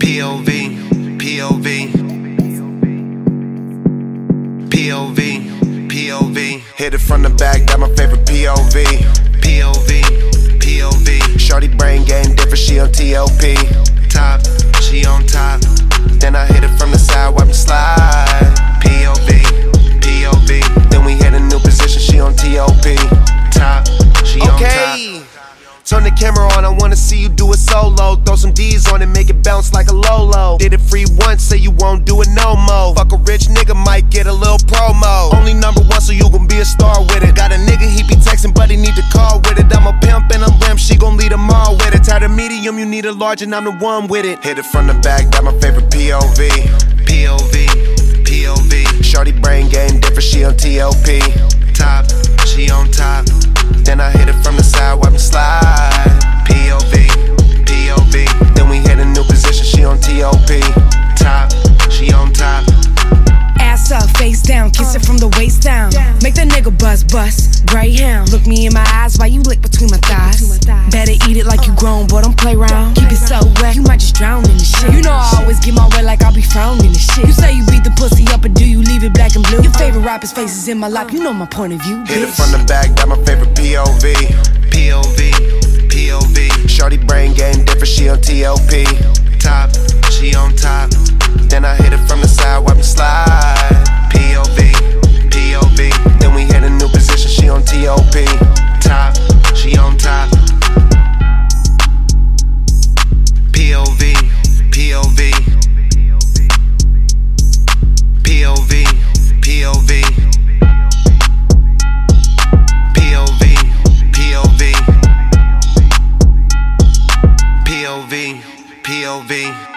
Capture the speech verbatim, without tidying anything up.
P O V, P O V, P O V, P O V. Hit it from the back, got my favorite P O V. P O V, P O V. Shorty brain game different, she on T O P. Top, she on top. Then I hit it from the side, wipe me slide. P O V, P O V. Then we hit a new position, she on T O P. Top, she on okay. top. Turn the camera on, I wanna see you do it solo. Throw some D's on it, make it bounce like a Lolo. Did it free once, say you won't do it no more. Fuck a rich nigga, might get a little promo. Only number one, so you gon' be a star with it. Got a nigga, he be texting, but he need to call with it. I'm a pimp and a limp, she gon' lead them all with it. Tired of medium, you need a large and I'm the one with it. Hit it from the back, got my favorite P O V. P O V, P O V. Shorty brain game different, she on T O P. Top, she on top. Then I hit it from the side, wipe me slide. P O V, P O V. Then we hit a new position, she on T O P. Top, she on top. Ass up, face down, kiss it from the waist down. Make the nigga buzz, bust, Greyhound. Look me in my eyes while you lick between my thighs. Better eat it like you grown, boy, don't play round. Keep it so wet, you might just drown in the shit. You know I always get my way like I'll be frowning in the shit. You say you beat the pussy up, but do you leave it black and blue? Your favorite rapper's face is in my lap, you know my point of view, bitch. Hit it from the back, got my favorite P O V. P O V, P O V. Shorty brain game different, she on T O P. Top, she on top. Then I hit it from the side, wipe me slide. P O V, P O V. Then we hit a new position, she on T O P. Top, she on top. P O V, P O V. P O V, P O V. P O V, P O V. P O V, P O V.